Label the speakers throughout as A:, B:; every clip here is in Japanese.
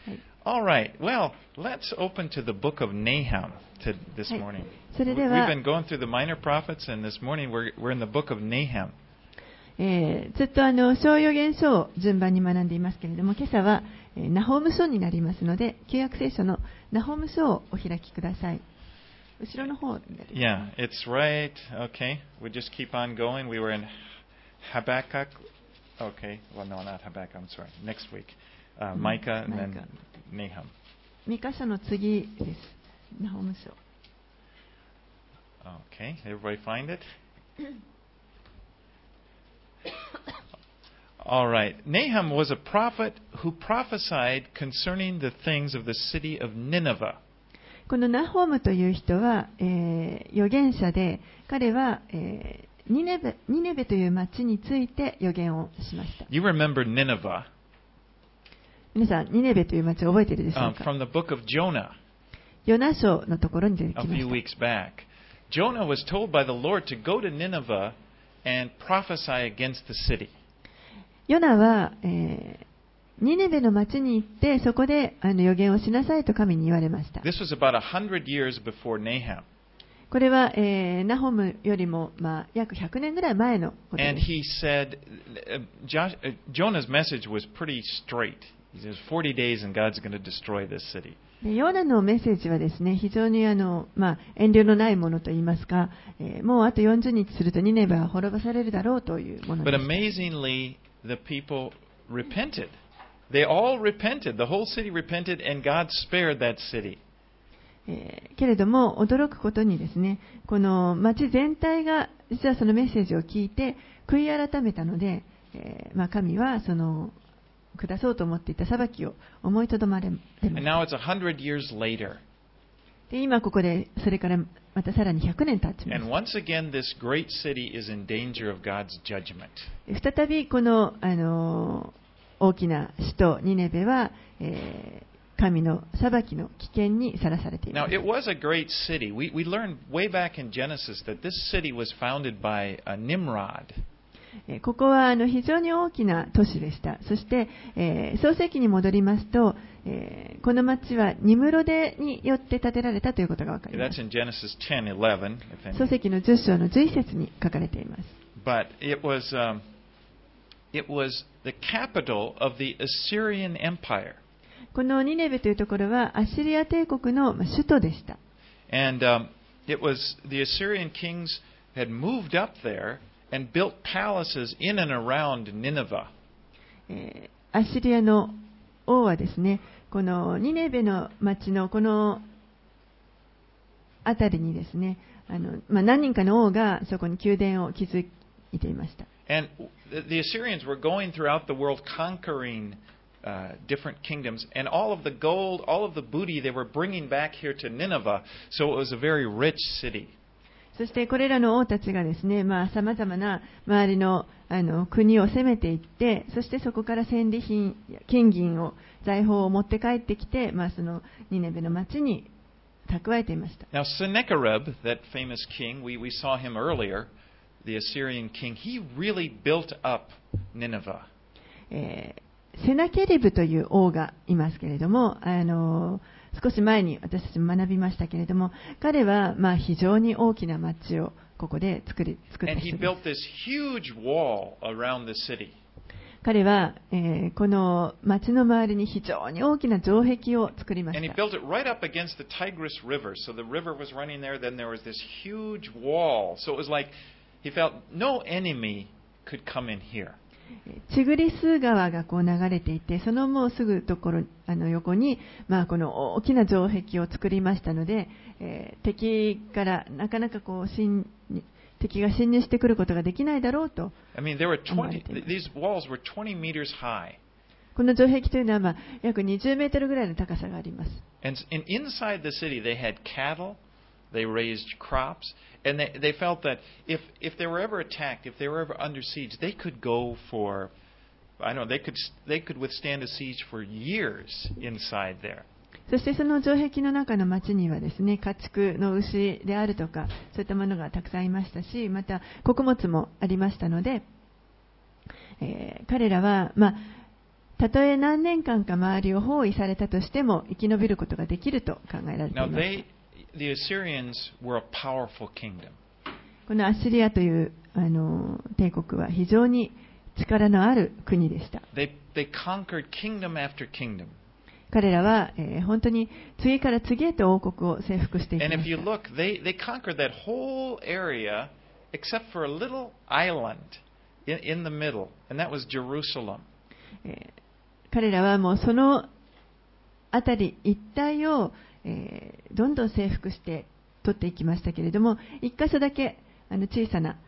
A: All right. Well, let's open to the book of Nahum this morning.
B: それで
A: We've
B: は、
A: been going through the minor prophets, and this morning we're in the book of Nahum.
B: ずっと小預言書を順番に学んでいますけれども、今朝は、ナホーム書になりますので、旧約聖書のナホーム書をお開きください。後ろの方で。
A: Yeah, it's right. Okay. We just keep on going. We were in Habakkuk. Okay. Well, no, not Habakkuk. I'm sorry. Next week. Micah and then Nahum.
B: ミカ書の次です。ナホーム書。
A: Okay. Everybody find it? All right. Nahum was a prophet who prophesied concerning the things of the city of Nineveh.
B: このナホームという人は、預言者で、彼は、ニネベという町について預言をしました。
A: You remember Nineveh
B: 皆さん、ニネベという町を覚えているでしょうか。
A: from the book of Jonah
B: ヨナ書のところに出てき
A: a
B: ま
A: few
B: した。
A: weeks back. Jonah was told by the Lord to go to Nineveh and prophesy against the city.
B: ヨナは、ニネベの町に行って、そこで預言をしなさいと神に言われました。
A: This was about 100 years before Nahum.
B: これは、ナホムよりも、約100年ぐらい前のことで
A: And
B: す。
A: he said, Jonah's message was pretty straight. He says, 40 days and God's going to destroy this city.
B: でヨナのメッセージはですね、非常に遠慮のないものといいますか、もうあと40日するとニネベは滅ぼされるだろうというもの
A: But
B: です。
A: amazingly, the people repented. They all repented. The whole city repented, and God spared that city.
B: けれども驚くことにですね、この町全体が実はそのメッセージを聞いて悔い改めたので、神はその下そうと思っていた裁きを思いとどまれまし
A: And
B: た。
A: now it's 100 years later.
B: で今ここでそれからまたさらに100年経ちま
A: And once again, this great city is in danger of God's judgment.
B: す。再びこの、大きな首都ニネベは、神の裁きの危険にさらされていま
A: Now,
B: す。
A: it was a great city. We learned way back in Genesis that this city was founded by Nimrod.
B: ここは非常に大きな都市でした。そして、創世記に戻りますと、この町はニムロデによって建てられたということがわかりま
A: That's
B: す。
A: in Genesis 10:11.
B: 創世記の10章の11節に書かれています。
A: But it was the capital of the Assyrian Empire.
B: このニネベというところはアッシリア帝国の首都でした。
A: And it was the Assyrian kings had moved up there and built palaces in and around Nineveh.
B: アッシリアの王はですね、このニネベの町のこの辺りにですね、何人かの王がそこに宮殿を築いていました。
A: And the Assyrians were going throughout the world conquering different kingdoms, and all of the gold, all of the booty they were bringing back here to Nineveh, so it was a very rich city.
B: そしてこれらの王たちがですね、さまざまな周りの、国を攻めていって、そしてそこから戦利品、金銀を、財宝を持って帰ってきて、そのニネベの町に蓄えていました。
A: Now, Sennacherib, that famous king, we saw him earlier, the Assyrian king, he really built up Nineveh.
B: セナケリブという王がいますけれども、少し前に私たちも学びましたけれども、彼は非常に大きな町をここで作った
A: And
B: 人
A: he
B: で
A: built
B: す。
A: this huge wall around the city.
B: 彼は、この町の周りに非常に大きな城壁を作りま
A: And
B: し
A: he
B: た。
A: built it right up against the Tigris River. So the river was running there, then there was this huge wall. So it was like he felt no enemy could come in here.
B: チグリス川がこう流れていて、そのもうすぐところ横に、この大きな城壁を作りましたので、敵からなかなか敵が侵入してくることができないだろうと
A: I mean, there were
B: 思われています。
A: these walls were 20 meters high.
B: この城壁というのは、約20メートルぐらいの高さがあります。
A: And inside the city, they had cattle, they raised crops, and they felt that if they were ever attacked, if they were ever under siege, they could go for, I don't know, they could withstand a siege for years inside there.
B: そしてその城壁の中の町にはですね、家畜の牛であるとか、そういったものがたくさんいましたし、また穀物もありましたので、彼らは、 たとえ何年間か周りを包囲されたとしても生き延びることができると考えられてい
A: Now,
B: ます。
A: the Assyrians were a powerful kingdom.
B: このアッシリアという帝国は非常に力のある国でした。
A: They conquered kingdom after kingdom.
B: 彼らは、本当に次から次へと王国を征服していき
A: And
B: ま
A: if
B: し
A: you
B: た。
A: look, they conquered that whole area except for a little island in the middle, and that was Jerusalem.
B: 彼らはもうその辺り一帯を、どんどん征服して取っていきましたけれども、一箇所だけ小さな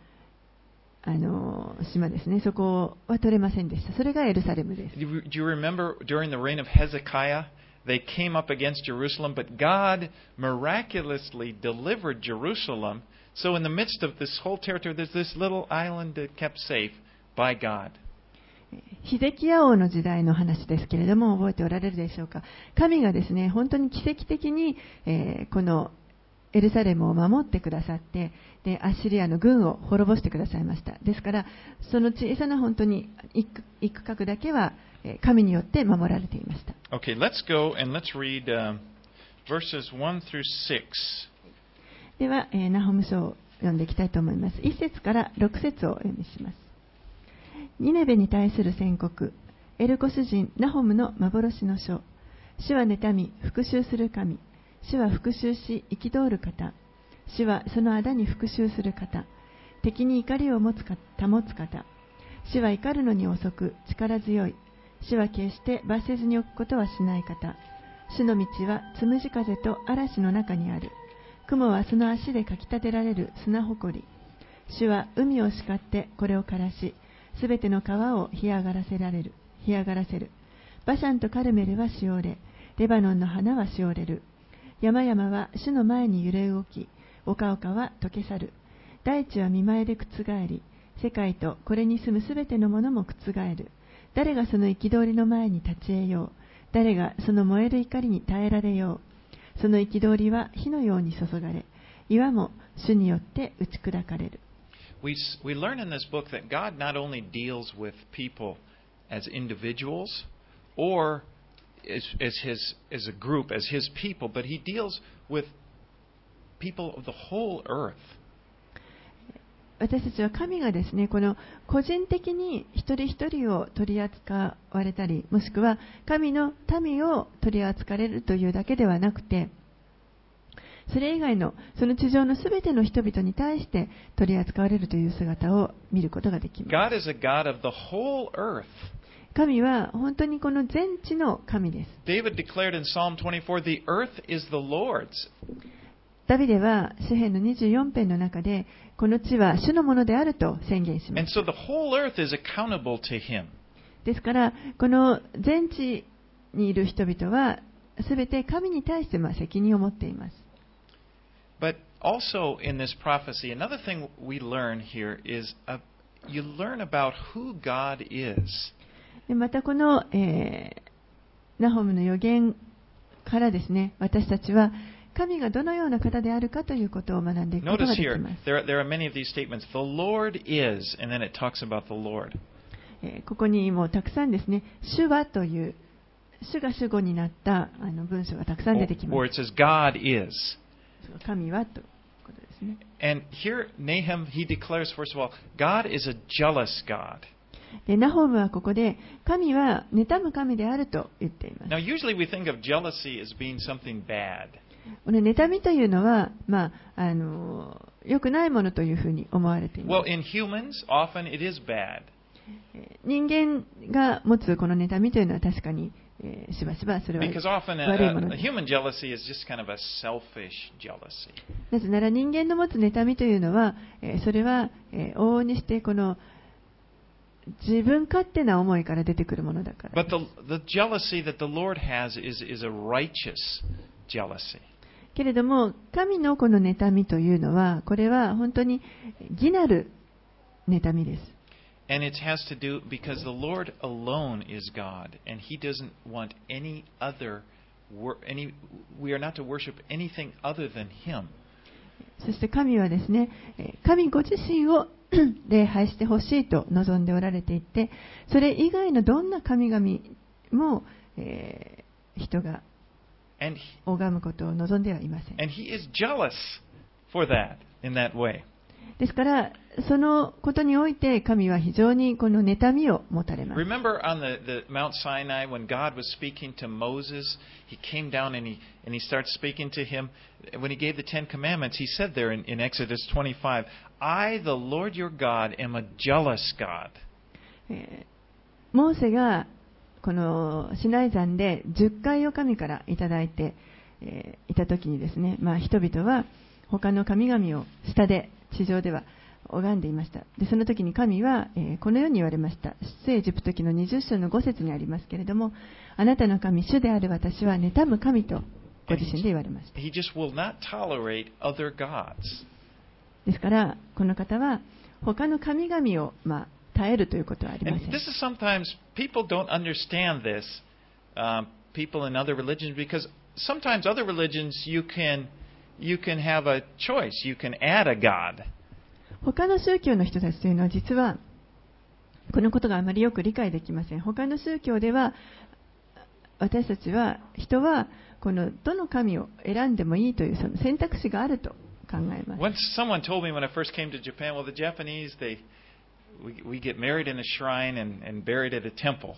B: 島ですね、そこは取れませんでした。それがエルサレムです。
A: Do you remember during the reign of Hezekiah, they came up against Jerusalem, but God miraculously delivered Jerusalem. So in the midst of this whole territory, there's this little island that kept safe by God.
B: ヒゼキヤ王の時代の話ですけれども、覚えておられるでしょうか。神がですね、本当に奇跡的に、このエルサレムを守ってくださって、でアッシリアの軍を滅ぼしてくださいました。ですからその小さな本当に一区画だけは神によって守られていました。
A: Okay, let's go and let's read verses 1 through 6.
B: では、ナホム書を読んでいきたいと思います。1節から6節をお読みします。ニネベに対する宣告、エルコス人ナホムの幻の書。主は妬み復讐する神。主は復讐し憤る方。主はその仇に復讐する方。敵に怒りを保つ方。主は怒るのに遅く力強い。主は決して罰せずに置くことはしない方。主の道はつむじ風と嵐の中にある。雲はその足でかき立てられる砂ほこり。主は海を叱ってこれを枯らし、すべての川を干上がらせる。バシャンとカルメルはしおれ、レバノンの花はしおれる。山々は主の前に揺れ動き、丘々は溶け去る。大地は見前で覆り、世界とこれに住むすべてのものも覆る。誰がその憤りの前に立ち得よう。誰がその燃える怒りに耐えられよう。その憤りは火のように注がれ、岩も主によって打ち砕かれる。
A: We learn in this book that God not only deals with people as individuals or as a group, as His people, but He deals with people of the whole earth.
B: 私たちは神がですね、この個人的に一人一人を取り扱われたり、もしくは神の民を取り扱われるというだけではなくて、それ以外のその地上のすべての人々に対して取り扱われるという姿を見ることができます。
A: God is a God of the whole earth.
B: 神は本当にこの全地の神です。
A: David declared in Psalm 24, "The earth is the Lord's."
B: ダビデは詩編の24編の中で、この地は主のものであると宣言しま
A: And
B: す。
A: so the whole earth is accountable to Him.
B: ですから、この全地にいる人々は、すべて神に対して責任を持っています。
A: But also in this prophecy, another thing we learn here is you learn about who God is.
B: でまたこの、ナホムの預言からですね、私たちは神がどのような方であるかということを学んでいくことが
A: Notice
B: でき
A: here,
B: ます。
A: there are many of these statements. The Lord is, and then it talks about the Lord.
B: ここにもたくさんですね、主はという、主が主語になった文章がたくさん出てきま
A: Or
B: す。
A: it says God is.
B: 神はということですね。
A: And here, Nahum, he declares, first of all, God is a jealous God.
B: でナホムはここで、神は妬む神であると言っています。
A: Now, usually we think of jealousy as being something bad.
B: この妬みというのは、良くないものというふうに思われていま
A: Well, in humans, often it is bad.
B: す。人間が持つこの妬みというのは確かに、しばしばそれは
A: Because often
B: 悪いもの
A: a
B: です。
A: human jealousy is just kind of a selfish jealousy.
B: なぜなら人間の持つ妬みというのは、それは、往々にしてこの自分勝手な思いから出てくるものだから。
A: But the jealousy that the Lord has is a righteous jealousy.
B: けれども、神のこの妬みというのは、これは本当に義なる妬みです。
A: And it has to do because the Lord alone is God, and He doesn't want any other. We are not to worship anything other than Him.
B: そして神はですね、神ご自身を礼拝してほしいと望んでおられていて、それ以外のどんな神々 も、人が
A: And
B: 拝むことを望んではいません。
A: he is jealous for that in that way.
B: ですから、そのことにおいて神は非常にこの妬みを持たれます。
A: Remember on the Mount Sinai when God was speaking to Moses, he came down and he started speaking to him. When he gave the Ten Commandments, he said there in Exodus 25, I, the Lord your God, am a jealous God.
B: モーセがこのシナイ山で10回を神からいただいて、いたときにですね、人々は他の神々を下で地上では拝んでいました。でその時に神は、このように言われました。出エジプト記の20章の5節にありますけれども、あなたの神主である私は妬む神とご自身で言われました。
A: He just will not tolerate other gods.
B: ですからこの方は他の神々を耐えるということはありま
A: And
B: せん。
A: this is sometimes people don't understand this, people in other religions, because sometimes other religions you can have a choice. You can add a god.
B: 他の宗教の人たちというのは実はこのことがあまりよく理解できません。他の宗教では私たちは人はこのどの神を選んでもいいというその選択肢があると考えます。
A: Once someone told me when I first came to Japan, well, the Japanese, we get married in a shrine and buried at a temple.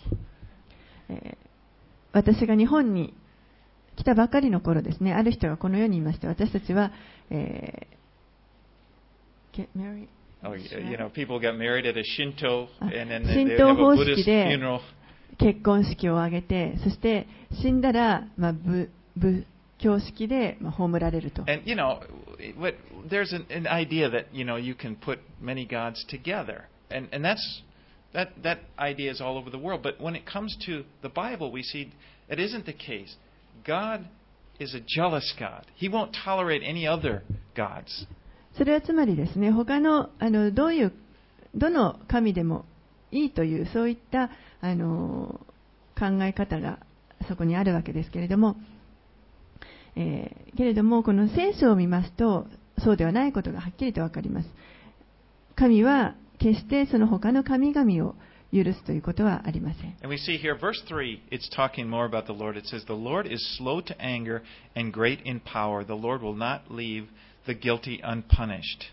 B: 私が日本に来たばかりの頃ですね、ある人がこのように言いました。私たちは、get married.
A: Oh, people got married at a Shinto, and then
B: 神
A: they
B: 道
A: have a
B: 方式
A: Buddhist
B: で
A: funeral.
B: 結婚式を挙げて、そして死んだら、仏教式で葬られると。
A: And there's an idea that you can put many gods together, and that idea is all over the world. But when it comes to the Bible, we see it isn't the case. God is a jealous God. He won't tolerate any other gods.
B: それはつまりですね、他のどの神でもいいというそういった考え方がそこにあるわけですけれども、この聖書を見ますとそうではないことがはっきりとわかります。神は決してその他の神々を許すということはありません。
A: And we see here, verse 3, it's talking more about the Lord. It says, The Lord is slow to anger and great in power. The Lord will not leave the guilty unpunished.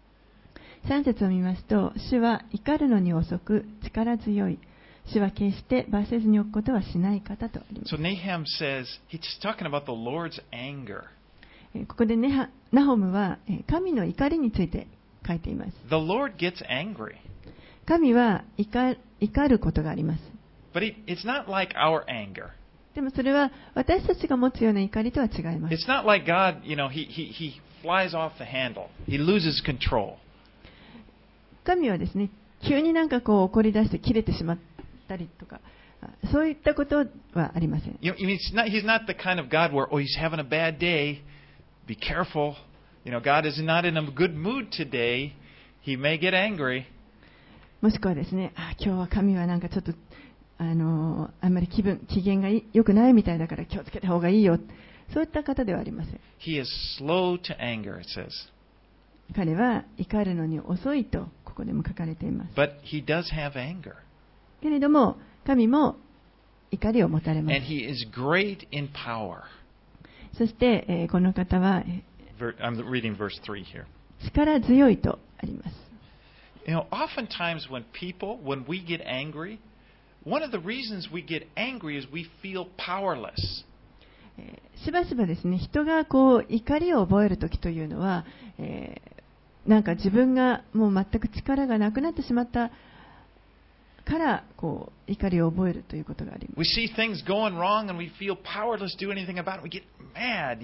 B: 3節を見ますと、主は怒るのに遅く力強い。主は決して罰せずに置くことはしない方とあります。
A: So Nahum says, he's talking about the Lord's anger.
B: ここでナホムは神の怒りについて書いています。
A: The Lord gets angry.
B: 神は怒ることがあります。
A: But it's not like our anger.
B: でもそれは私たちが持つような怒りとは違います。
A: It's not like God, he flies off the handle. He loses control.
B: 神はですね、急に怒り出して切れてしまったりとか、そういったことはありません。
A: He's not the kind of God where, he's having a bad day. Be careful. God is not in a good mood today. He may get angry.
B: もしくはですね、今日は神はちょっとあんまり機嫌が良くないみたいだから気をつけた方がいいよ。そういった方ではありません。
A: He is slow to anger, it says.
B: 彼は怒るのに遅いとここでも書かれています。
A: But he does have anger.
B: けれども神も怒りを持たれます。
A: And he is great in power.
B: そして、この方は
A: I'm reading verse 3 here.
B: 力強いとあります。
A: Oftentimes when we get angry, one of the reasons we get angry is we feel powerless.
B: しばしばですね、人が怒りを覚えるときというのは、自分がもう全く力がなくなってしまったから怒りを覚えるということがあります。
A: We see things going wrong and we feel powerless to do anything about it. We get mad,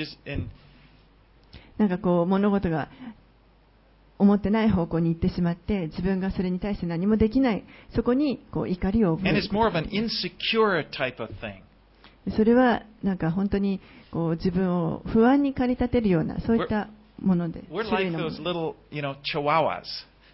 A: and
B: 物事が思ってない方向に行ってしまって自分がそれに対して何もできない、そこに怒りを覚え
A: and
B: る。
A: it's more of an insecure type of thing.
B: それは本当に自分を不安に駆り立てるようなそういったもので、
A: We're
B: 種類
A: like
B: のも
A: those
B: の
A: little, chihuahuas,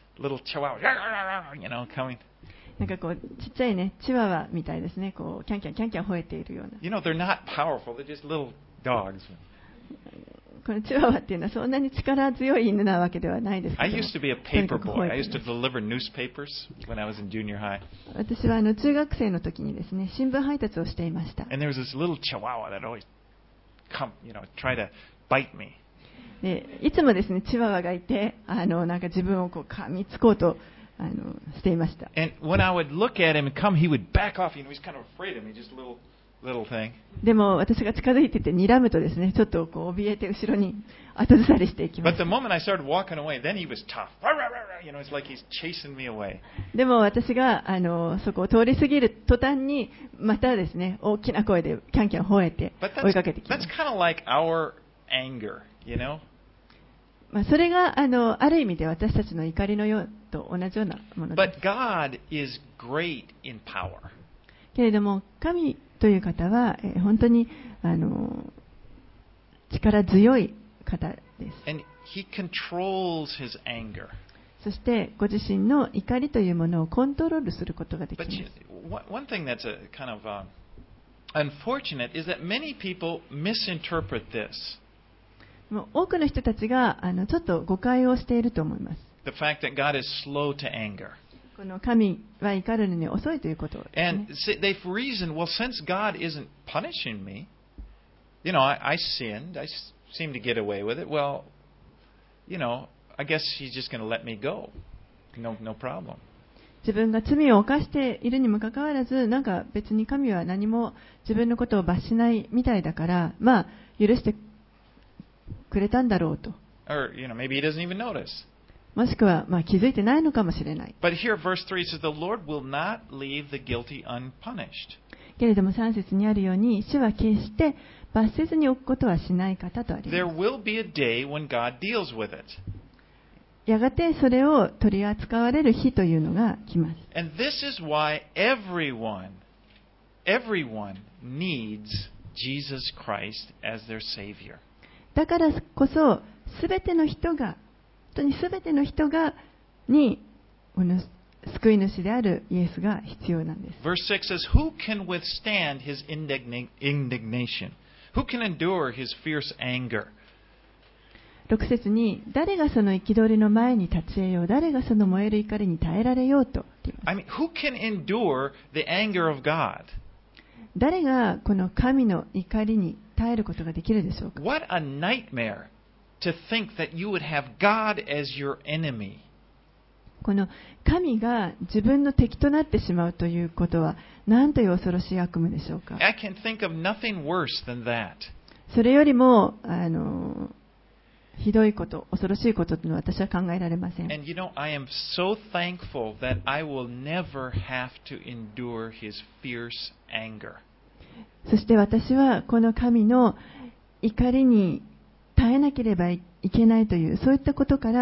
A: coming.
B: ちっちゃいねチワワみたいですね、キャンキャンキャンキャン吠えているような。
A: They're not powerful. They're just little dogs.
B: このチワワっていうのはそんなに力強い犬なわけではないですけ
A: I
B: ども
A: used to be a
B: とに
A: paper
B: かく
A: boy.
B: 吠
A: I
B: えて
A: used
B: い
A: to
B: ます。
A: deliver newspapers when I was in junior high.
B: 私は中学生の時にですね、新聞配達をしていました。
A: And there was this little chihuahua that always try to bite me.
B: でいつもですね、チワワがいて、なんか自分をこう噛みつこうとしていました。
A: And when I would look at him and come, he would back off. He's kind of afraid of me, just a little thing.
B: でも私が近づいてて睨むとですね、ちょっとこう怯えて後ろに後ずさりしていきま
A: But
B: す。
A: the moment I started walking away, then he was tough. It's like he's chasing me away.
B: でも私がそこを通り過ぎる途端にまたですね、大きな声でキャンキャン吠えて
A: But
B: 追いかけてきま
A: that's
B: す。
A: kind of like our anger, you know?
B: まあ、それがある意味で私たちの怒りのようと同じようなものです。
A: But God is great in power.
B: けれども神という方は、本当に力強い方です。
A: And he controls his anger.
B: そしてご自身の怒りというものをコントロールすることができま
A: But
B: す。
A: one thing that's a kind of unfortunate is that many people misinterpret this.
B: もう多くの人たちがちょっと誤解をしていると思います。
A: The fact that God is slow to anger.
B: この神は怒るのに遅いということですね。
A: And they've reasoned, well, since God isn't punishing me, I sinned, I seem to get away with it, well, I guess he's just going to let me go. No problem.
B: 自分が罪を犯しているにもかかわらず、なんか別に神は何も自分のことを罰しないみたいだから、まあ許してくれたんだろうと。
A: Or, maybe he doesn't even notice.
B: もしくは、まあ、気づいてないのかもしれない。
A: But here, verse 3 says, the Lord will not leave the guilty unpunished.
B: けれども3節にあるように、主は決して罰せずに置くことはしない方とあり
A: There
B: ます。
A: will be a day when God deals with it.
B: やがてそれを取り扱われる日というのが来ます。
A: And this is why everyone needs Jesus Christ as their Savior.
B: だからこそ、すべての人が、本当にすべての人が、この救い主であるイエスが必要なんです。
A: Verse 6 says, Who can withstand his indignation? Who can endure his fierce anger?
B: 6節に、誰がその憤りの前に立ち得よう、誰がその燃える怒りに耐えられようと言います。
A: I mean, who can endure the anger of God?
B: 誰がこの神の怒りに耐えることができるでしょうか。
A: What a nightmare to think that you would have God as your enemy.
B: この神が自分の敵となってしまうということは、なんという恐ろしい悪夢でしょうか。
A: I can think of nothing worse than that.
B: それよりもひどいこと、恐ろしいことというのは私は考えられません。
A: And I am so thankful that I will never have to endure his fierce anger.
B: そして私はこの神の怒りに耐えなければいけないという、そういったことから、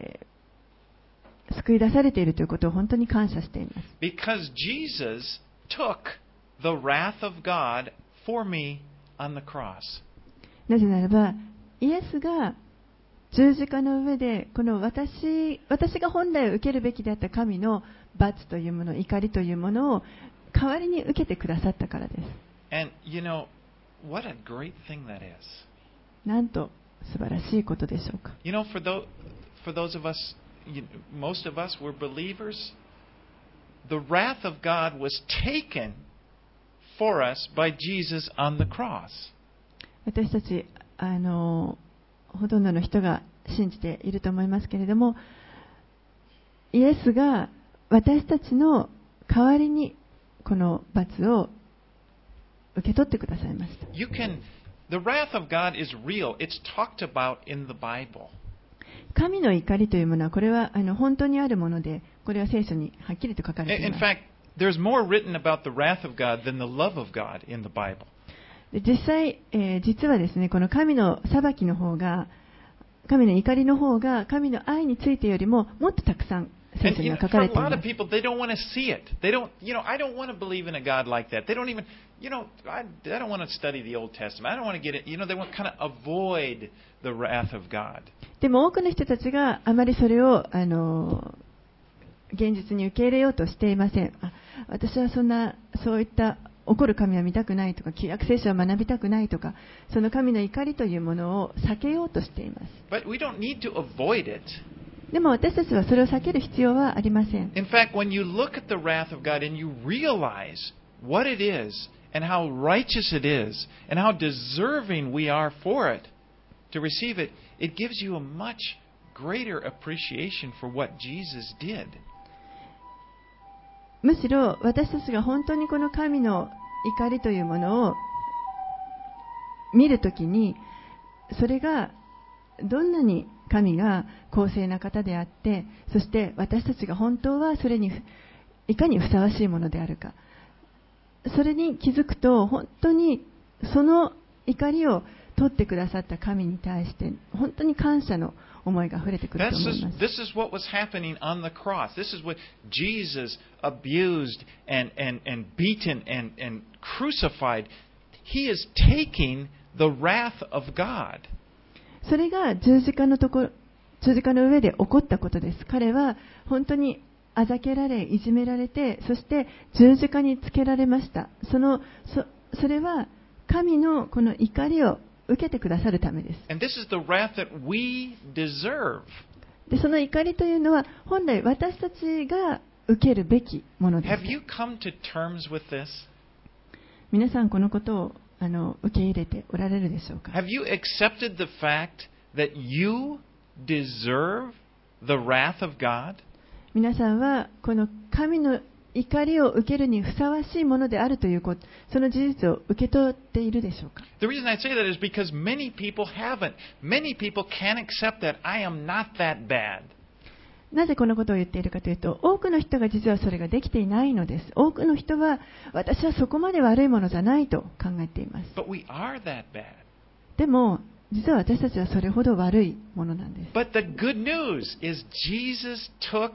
B: 救い出されているということを本当に感謝しています。
A: Because Jesus took the wrath of God for me on the cross.
B: なぜならば、イエスが十字架の上で、この私が本来受けるべきであった神の罰というもの、怒りというものを代わりに受けてくださったからです。
A: And what a great thing that is.
B: なんと素晴らしいことでしょうか。
A: For those of us, most of us were believers. The wrath of God was taken for us by Jesus on the cross.
B: 私たちほとんどの人が信じていると思いますけれども、イエスが私たちの代わりにこの罰を受け取ってくださいました。
A: The wrath of God is real. It's talked about in the Bible.
B: 神の怒りというものは、これは本当にあるもので、これは聖書にはっきりと書かれてい
A: In
B: ます。
A: fact, there's more written about the wrath of God than the love of God in the Bible.
B: 実際、実はですね、この神の裁きの方が、神の怒りの方が、神の愛についてよりももっとたくさん聖
A: And
B: 書には書
A: for
B: か
A: a
B: れてい
A: lot
B: ま
A: of
B: す。
A: people, they don't want to see it. They don't, I don't want to believe in a God like that. They don't even, I don't want to study the Old Testament. I don't want to get it. They want to kind of avoid the wrath of God.
B: でも多くの人たちがあまりそれを現実に受け入れようとしていません。私はそういった怒る神は見たくないとか、旧約聖書を学びたくないとか、その神の怒りというものを避けようとしています。
A: But we don't need to avoid it.
B: でも私たちはそれを避ける必要はありません。
A: In fact, when you look at the wrath of God and you realize what it is and how righteous it is and how deserving we are for it to receive it, it gives you a much greater appreciation for what Jesus did.
B: むしろ私たちが本当にこの神の怒りというものを見るときに、それがどんなに神が公正な方であって、そして私たちが本当はそれにいかにふさわしいものであるか、それに気づくと、本当にその怒りを取ってくださった神に対して本当に感謝の思いが溢れてくると思います。
A: This is what was happening on the cross. This is what Jesus abused and beaten and crucified. He is taking the wrath of God.
B: それが十字架の上で起こったことです。彼は本当にあざけられ、いじめられて、そして十字架につけられました。それは神のこの怒りを受けてくださるためです。
A: And this is the wrath that we deserve.
B: で、その怒りというのは本来私たちが受けるべきものです。
A: Have you come to terms with this?
B: 皆さんこのことを受け入れておられるでしょうか。
A: Have you accepted the fact that you deserve the wrath of God?
B: 皆さんはこの神の怒りを受けるにふさわしいものであるということ、その事実を受け取っているでしょうか。
A: The reason I say that is because many people haven't. Many people can't accept that I am not that bad.
B: なぜこのことを言っているかというと、多くの人が実はそれができていないのです。多くの人は私はそこまで悪いものじゃないと考えています。
A: But we are that bad.
B: でも実は私たちはそれほど悪いものなんです。
A: But the good news is Jesus took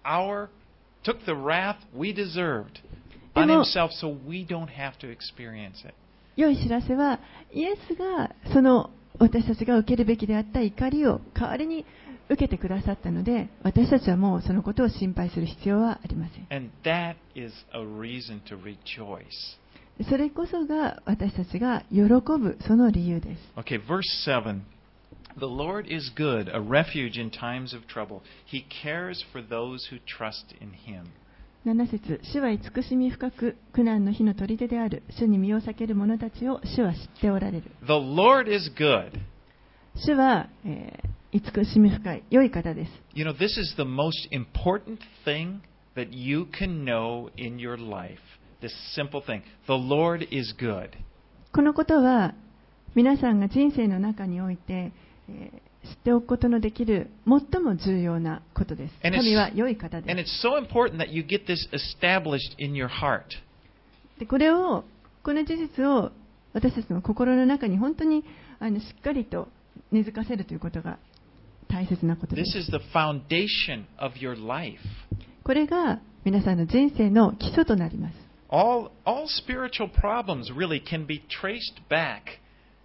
A: the wrath we deserved on himself so we don't have to experience it.
B: 良い知らせは、イエスがその私たちが受けるべきであった怒りを代わりに受けてくださったので、私たちはもうそのことを心配する必要はありません。
A: And that is a reason to rejoice.
B: それこそが私たちが喜ぶその理由です。
A: Okay, verse 7. The Lord is good, a refuge in times of trouble. He cares for those who trust in Him.
B: 7節、主は慈しみ深く苦難の日の砦である。主に身を避ける者たちを主は知っておられる。
A: The Lord is good.
B: 主は、慈しみ深い良い方です。
A: You know, this is the most important thing that you can know in your life. This simple thing. The Lord is good.
B: このことは皆さんが人生の中において、知っておくことのできる最も重要なことです。神は良い方です。
A: And it's so important that you get this established in your heart.
B: でこの事実を私たちの心の中に本当にしっかりと根付かせるということが大切なことで
A: This
B: す。
A: is the foundation of your life.
B: これが皆さんの人生の基礎となります。
A: All spiritual problems really can be traced back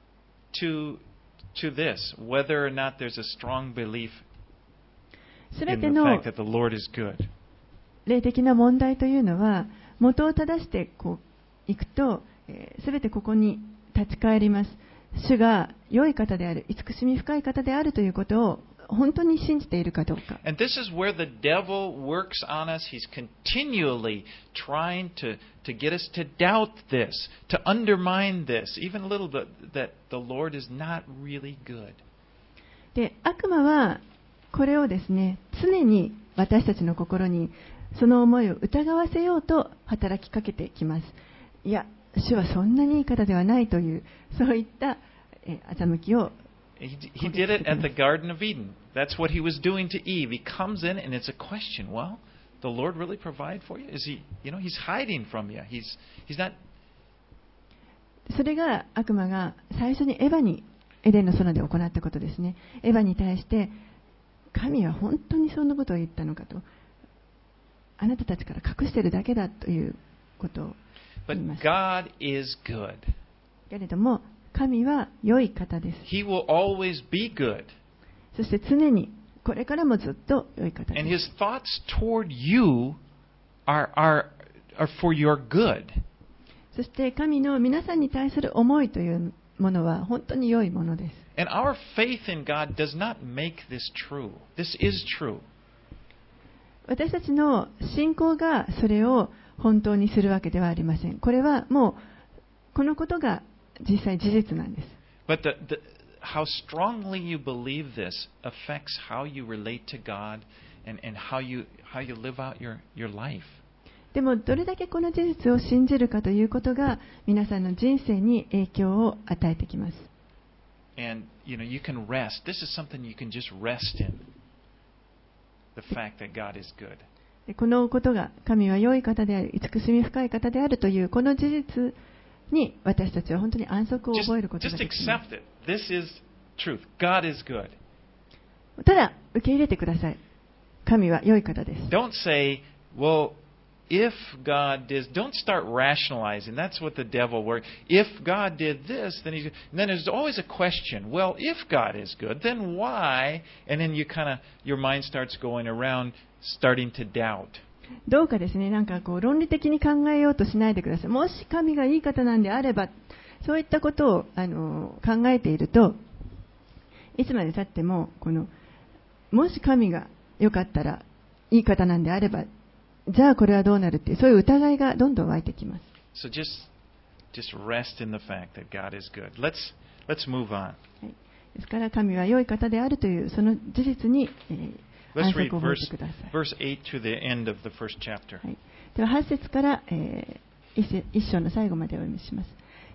A: to this, whether or not there's a strong belief
B: すべ
A: in
B: て
A: the
B: の
A: fact that the Lord is good.
B: 霊的な問題というのは元を正していくと、すべてここに立ち返ります。主が良い方である、慈しみ深い方であるということを本当に信じているかどうか。
A: And this is where the devil works on us. He's continually trying to get us to doubt this, to undermine this, even a little bit, that the Lord is not really good.
B: で、悪魔はこれをですね、常に私たちの心にその思いを疑わせようと働きかけてきます。いや、主はそんなにいい方ではないという、そういった欺きを
A: He did it at the Garden of Eden. That's what he was doing to Eve. He comes in and it's a question. Well, the Lord really provide for you? Is he, he's hiding from you. He's not.
B: それが悪魔が最初にエデンの園で行ったことですね。エヴァに対して、神は本当にそんなことを言ったのかと、あなたたちから隠しているだけだということを言いま
A: But
B: した。
A: God is good.
B: けれども、神は良い方です。
A: He will always be good.
B: そして常にこれからもずっと良い方
A: And
B: で
A: his
B: す。
A: thoughts toward you are for your good.
B: そして神の皆さんに対する思いというものは本当に良いものです。
A: And our faith in God does not make this true. This is true.
B: 私たちの信仰がそれを本当にするわけではありません。これはもうこのことが実際事実なんです。
A: But how strongly you believe this affects how you relate to God and how you live out your life.
B: でもどれだけこの事実を信じるかということが皆さんの人生に影響を与えてきます。
A: And you can rest. This is something you can just rest in. The fact that God is good.
B: このことが神は良い方であり、慈しみ深い方であるというこの事実に私たちは本当に安息を覚えることができます。
A: Just accept it. This is truth. God is good.
B: ただ受け入れてください。神は良い方です。
A: Don't say, well, if God did, don't start rationalizing. That's what the devil works. If God did this, then there's always a question. Well, if God is good, then why? And then your mind starts going around, starting to doubt.
B: どうかですね、論理的に考えようとしないでください。もし神がいい方なんであれば、そういったことを考えていると、いつまで経ってももし神が良かったらいい方なんであれば、じゃあこれはどうなるっていう、そういう疑いがどんどん湧いてきます。
A: So just rest in the fact that God is good. Let's move on.
B: はい、ですから神は良い方であるというその事実に、安息を覚えてください。
A: Verse 8 to the end of the first chapter.
B: はい、では8節から、1章の最後までお読みします。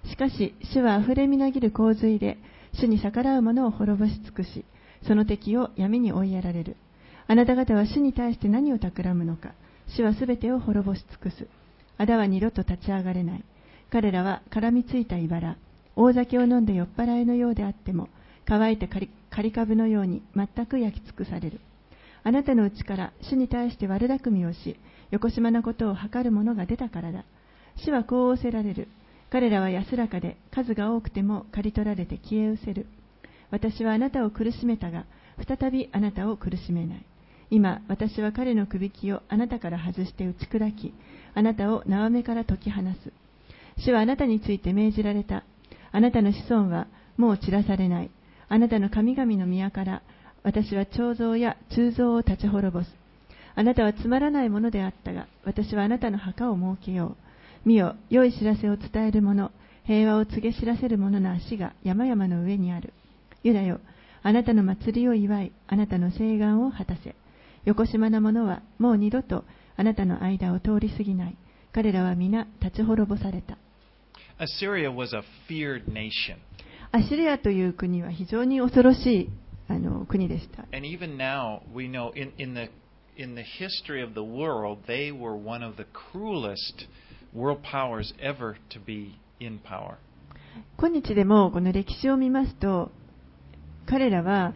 B: しかし主は溢れみなぎる洪水で主に逆らう者を滅ぼし尽くし、その敵を闇に追いやられる。あなた方は主に対して何を企むのか。主はすべてを滅ぼし尽くす。仇は二度と立ち上がれない。彼らは絡みついた茨、大酒を飲んで酔っ払いのようであっても、乾いた刈り株のように全く焼き尽くされる。あなたのうちから主に対して悪巧みをし、よこしまなことを図る者が出たからだ。主はこう仰せられる。彼らは安らかで、数が多くても刈り取られて消え失せる。私はあなたを苦しめたが、再びあなたを苦しめない。今、私は彼のくびきをあなたから外して打ち砕き、あなたを縄目から解き放す。主はあなたについて命じられた。あなたの子孫はもう散らされない。あなたの神々の宮から、私は彫像や鋳造を立ち滅ぼす。あなたはつまらないものであったが、私はあなたの墓を設けよう。見よ、良い知らせを伝える者、平和を告げ知らせる者の足が山々の上にある。ユダよ、あなたの祭りを祝い、あなたの誓願を果たせ。よこしまな者はもう二度とあなたの間を通り過ぎない。彼らは皆立ち滅ぼされた。
A: Assyria was a feared nation.
B: アシリアという国は非常に恐ろしい国でした。
A: And even now, we know in the history of the world, they were one of the cruelest world powers ever to be in power.
B: 今日でもこの歴史を見ますと、彼らは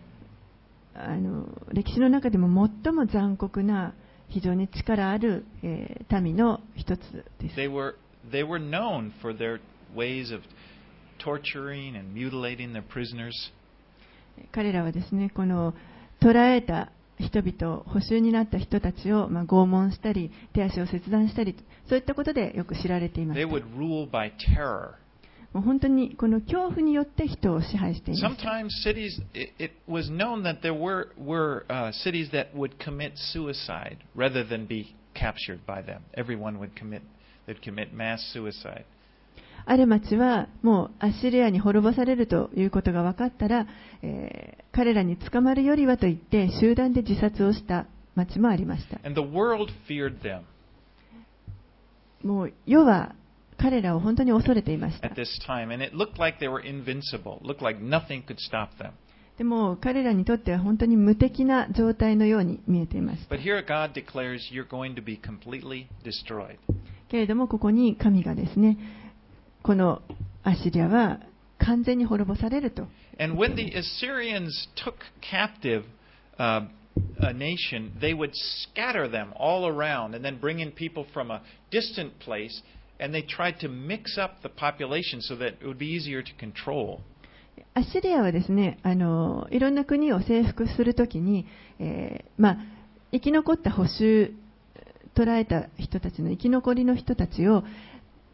B: 歴史の中でも最も残酷な非常に力ある、民の一つです。
A: They were known for their ways of torturing and mutilating their prisoners.
B: 彼らはですね、この捕らえた人々、捕囚になった人たちを、拷問したり、手足を切断したり、そういったことでよく知られていました。
A: They would rule by terror.
B: もう本当にこの恐怖によって人を支配していました。
A: Sometimes cities, it was known that there were cities that would commit suicide rather than be captured by them. Everyone would commit mass suicide.
B: ある町はもうアッシリアに滅ぼされるということが分かったら、彼らに捕まるよりはと言って集団で自殺をした町もありました。
A: And the world feared them
B: もう世は彼らを本当に恐れていました。
A: at this time, and it looked like they were invincible. It looked like nothing could stop them.
B: でも彼らにとっては本当に無敵な状態のように見えていました。
A: But here God declares you're going to be completely destroyed.
B: けれどもここに神がですね、このアッシリアは完全に滅ぼされると。
A: And when the Assyrians took captive a nation, they would scatter them all around and then bring in people from a distant place, and they tried to mix up the population so that it would be easier to control.
B: アッシリアはですね、いろんな国を征服するときに、生き残った捕囚、捕らえた人たちの生き残りの人たちを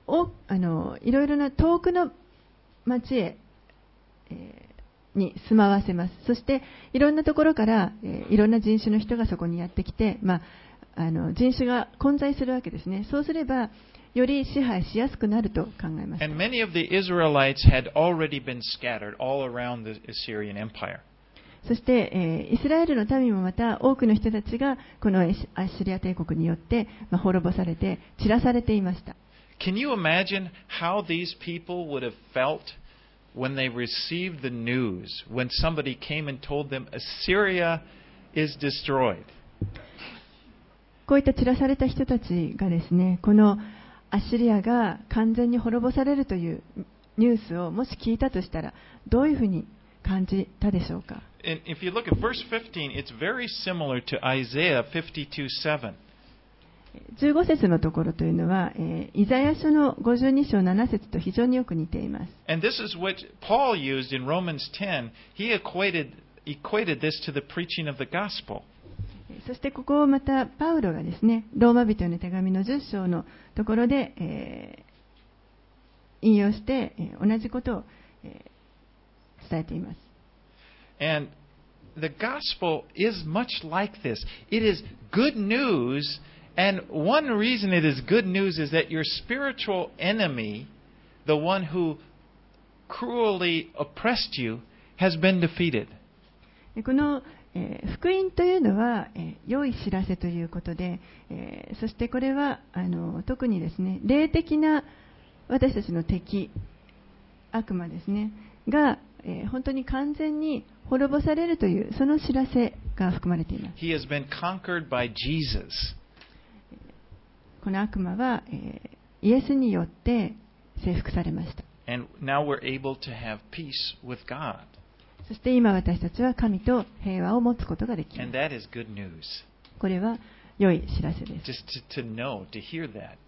B: いろいろな遠くの町へ、に住まわせます。そしていろんなところから、いろんな人種の人がそこにやってきて、人種が混在するわけですね。そうすればより支配しやすくなると考えました。
A: And many of the Israelites had already been scattered all around the Assyrian Empire.
B: そして、イスラエルの民もまた多くの人たちがこのアッシリア帝国によって、滅ぼされて散らされていました。
A: Can you imagine how these people would have felt when they received the news, when somebody came and told them Assyria is destroyed?
B: こういった散らされた人たちがですね、このアッシリアが完全に滅ぼされるというニュースをもし聞いたとしたら、どういうふうに感じたでしょうか。
A: And if you look at verse 15, it's very similar to Isaiah 52:7.
B: 15節のところというのは、イザヤ書の52章7節と非常によく似ています。
A: And this is what Paul used in Romans 10. He equated this to the preaching of the gospel.
B: そしてここをまたパウロがですね、ローマ人への手紙の10章のところで、引用して、同じことを、伝えています。
A: And the gospel is much like this. It is good news, and one reason it is good news is that your spiritual enemy, the one who cruelly oppressed you, has been defeated.
B: この福音というのは、良い知らせということで、そしてこれは特にですね、霊的な私たちの敵、悪魔ですね、が、本当に完全に滅ぼされるというその知らせが含まれています。
A: He has been conquered by Jesus.
B: この悪魔は、イエスによって征服されました。
A: And now we're able to have peace with God.
B: そして今私たちは神と平和を持つことができます。
A: And that is good news.
B: これは良い知らせです。
A: Just to know, to hear that,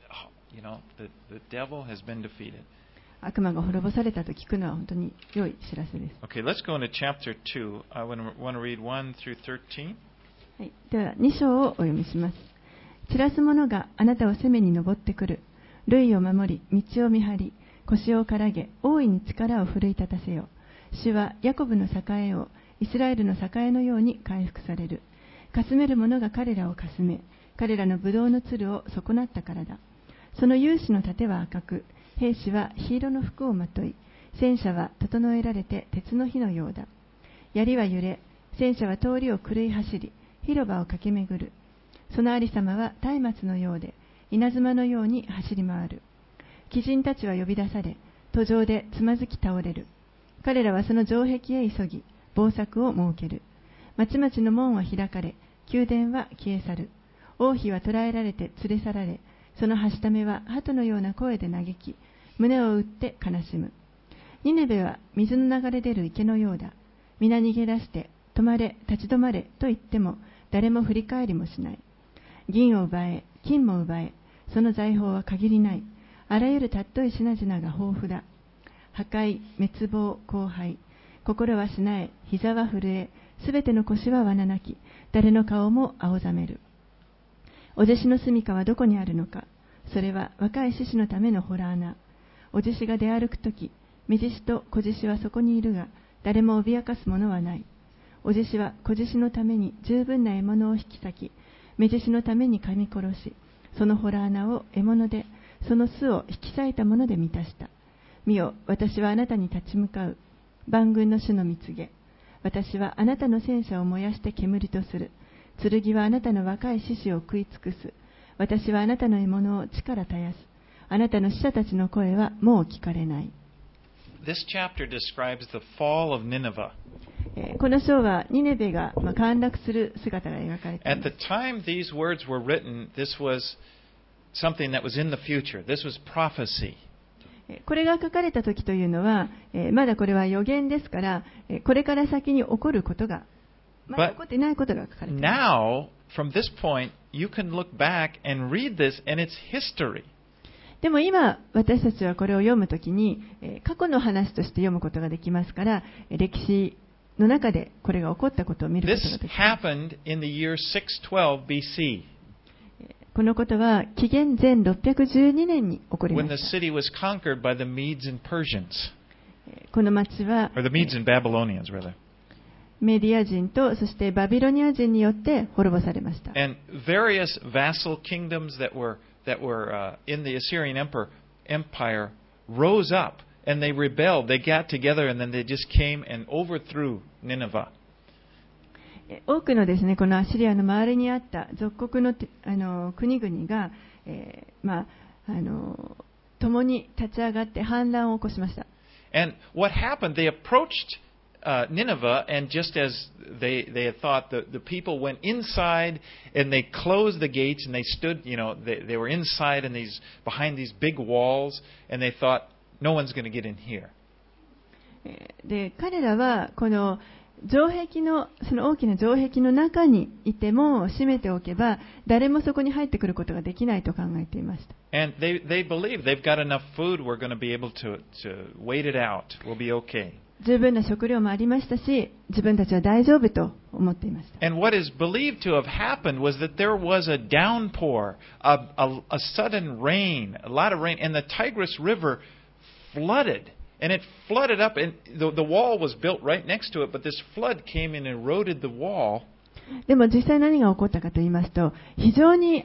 A: the devil has been defeated.
B: 悪魔が滅ぼされたと聞くのは本当に良い知らせです。
A: Okay, let's go into chapter 2. I want to read 1 through 13.
B: はい、では2章をお読みします。散らす者があなたを攻めに登ってくる。塁を守り、道を見張り、腰をからげ、大いに力を奮い立たせよ。主はヤコブの栄をイスラエルの栄のように回復される。かすめる者が彼らをかすめ、彼らのブドウのつるを損なったからだ。その勇士の盾は赤く、兵士は火色の服をまとい、戦車は整えられて鉄の火のようだ。槍は揺れ、戦車は通りを狂い走り、広場を駆け巡る。そのありさまは松明のようで、稲妻のように走り回る。貴人たちは呼び出され、途上でつまずき倒れる。彼らはその城壁へ急ぎ、防柵を設ける。町々の門は開かれ、宮殿は消え去る。王妃は捕らえられて連れ去られ、そのはしためは鳩のような声で嘆き、胸を打って悲しむ。ニネベは水の流れ出る池のようだ。皆逃げ出して、止まれ、立ち止まれと言っても、誰も振り返りもしない。銀を奪え、金も奪え、その財宝は限りない。あらゆる尊い品々が豊富だ。破壊、滅亡、荒廃。心はしなえ、膝は震え、すべての腰は罠なき。誰の顔も青ざめる。お弟子の住処はどこにあるのか。それは若い獅子のための洞穴。お弟子が出歩くとき、目獅子と小獅子はそこにいるが、誰も脅かすものはない。お弟子は小獅子のために十分な獲物を引き裂き、目獅子のために噛み殺し、その洞穴を獲物で、その巣を引き裂いたもので満たした。見よ、私はあなたに立ち向かう。万軍の主の蜜げ。私はあなたの戦車を燃やして煙とする。剣はあなたの若い獅子を食い尽くす。私はあなたの獲物を地から絶やす。あなたの使者たちの声はもう聞かれない。
A: This chapter describes the fall of Nineveh.
B: この章はニネベが陥落する姿が描かれています。
A: At the time these words were written, this was something that was in the future. This was prophecy.
B: これが書かれた時というのは、まだこれは予言ですから、これから先に起こることが、まだ起こっていないことが書かれています。
A: Now, from this point, you can look back and read this and its history.
B: でも今、私たちはこれを読むときに、過去の話として読むことができますから、歴史の中でこれが起こったことを見ることができます。
A: This happened in the year 612 BC.
B: ここのことは紀元前612年に起こりま
A: when the
B: した。
A: city was conquered by the Medes and Persians,
B: この町は
A: or the Medes and Babylonians, rather.
B: メディア人とそしてバビロニア人によって滅ぼされました。
A: And various vassal kingdoms that were in the Assyrian empire rose up and they rebelled. They got together and then they just came and overthrew Nineveh.
B: 多くのですね、このアシリアの周りにあった属国の、国々が、共に立ち上がって反乱を起こしました。
A: And what happened, they approached Nineveh, and just as they had thought, the people went inside and they closed the gates and they stood, they were inside and behind these big walls, and they thought, no one's going to get in here.
B: で、彼らはこの城壁の、その大きな城壁の中にいても閉めておけば誰もそこに入ってくることができないと考えていました。
A: And they believe they've got enough food, we're going to be able to wait it out, we'll be okay.
B: 十分な食料もありましたし、自分たちは大丈夫と思っていました。
A: And what is believed to have happened was that there was a downpour, a sudden rain, a lot of rain, and the Tigris River flooded. And it flooded up, and the wall was built right next to it, but this flood came and eroded the wall.
B: でも実際何が起こったかと言いますと、非常に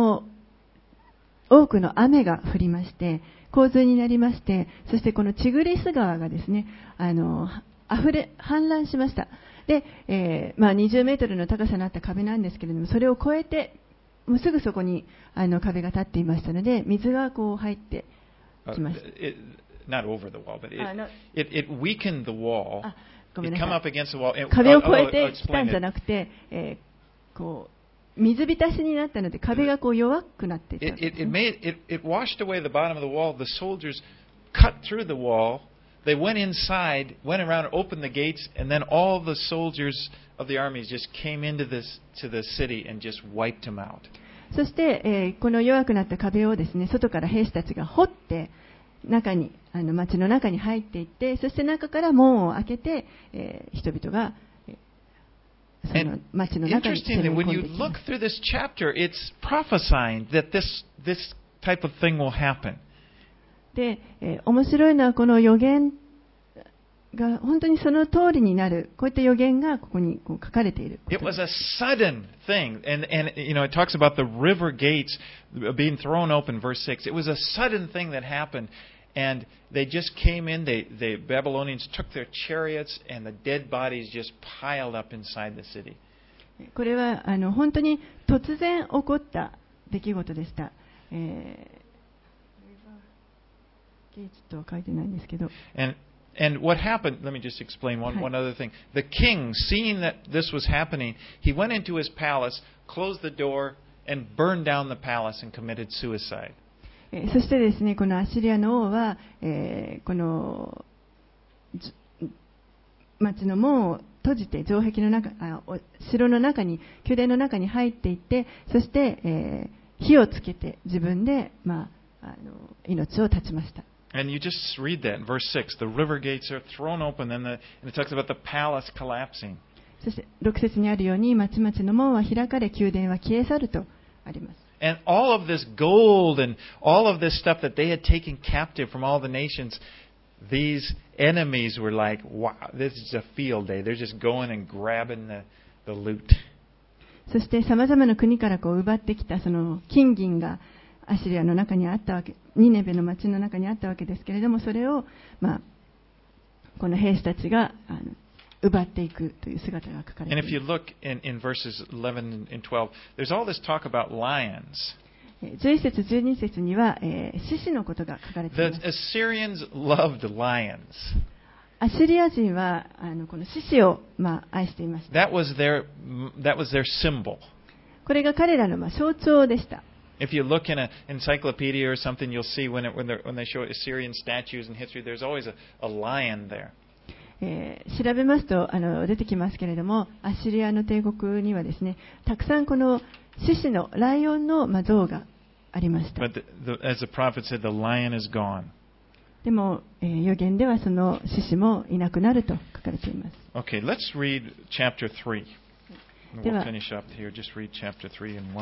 B: 多くの雨が降りまして、洪水になりまして、そしてこのチグリス川がですね、氾濫しました。で、20メートルの高さのあった壁なんですけれども、それを越えて、もうすぐそこに壁が立っていましたので、水がこう入ってきました。
A: Not over the wall, but it weakened the wall.
B: ごめん
A: It
B: な
A: come
B: さ
A: up
B: い。
A: against the wall.
B: 壁を越え
A: I'll
B: てきたん
A: explain
B: じゃ
A: it.
B: なくて、こう水浸しになったので壁がこう弱くなっていったんですね。
A: It washed away the bottom of the wall. The soldiers cut through the wall. They went inside, went around, opened the gates, and then all the soldiers of the armies just came into to the city and just wiped them out.
B: そして、この弱くなった壁をですね、外から兵士たちが掘って中に町の中に入っていって、そして中から門を開けて、人々がその町の中に攻め
A: Interestingly,
B: 込
A: when
B: ん
A: you
B: できま
A: look
B: す。
A: through this chapter, it's prophesying that this type of thing will happen.
B: で、面白いのはこの予言が本当にその通りになる、こういった予言がここにこう書かれていること
A: It
B: で
A: was
B: す。
A: a sudden thing, and it talks about the river gates being thrown open, verse 6. It was a sudden thing that happened, and they just came in. The Babylonians took their chariots, and the dead bodies just piled up inside the city.
B: これは本当に突然起こった出来事でした。ゲージとは書いてないんですけど。
A: And what happened, let me just explain one other thing. The king, seeing that this was happening, he went into his palace, closed the door, and burned down the palace and committed suicide.
B: そしてですね、このアシリアの王は、この町の門を閉じて城壁の中、城の中に、宮殿の中に入っていって、そして、火をつけて自分で、命を絶ちました。
A: And you just read that in verse 6. The river gates are thrown open, and it talks about the palace collapsing.
B: そして6節にあるように、町々の門は開かれ、宮殿は消え去るとあります。
A: And all of this gold and all of this stuff that they had taken captive from all the nations, these enemies were like, wow, this is a field day. They're just going and grabbing the loot.
B: そして様々な国からこう奪ってきたその金銀がアシリアの中にあったわけ、ニネベの町の中にあったわけですけれども、それを、この兵士たちが奪っていくという姿が書かれてい
A: And
B: ま
A: if
B: す。
A: you look in verses 11 and 12, there's all this talk about lions.
B: 11節12節には、獅子のことが書かれてい
A: The
B: ます。
A: Assyrians loved lions.
B: アシリア人はこの獅子を、愛していました。
A: That was their symbol.
B: これが彼らの象徴でした。
A: If you look in an encyclopedia or something, you'll see when they show Assyrian statues in history, there's always a lion there.
B: 調べますと出てきますけれども、アッシリアの帝国にはですね、たくさんこの獅子のライオンの像がありました。
A: But as the prophet said, the lion is gone.
B: でも、預言ではその獅子もいなくなると書かれています。
A: Okay, let's read chapter 3. And
B: で
A: we'll
B: は
A: finish up here. Just read chapter 3 and 1.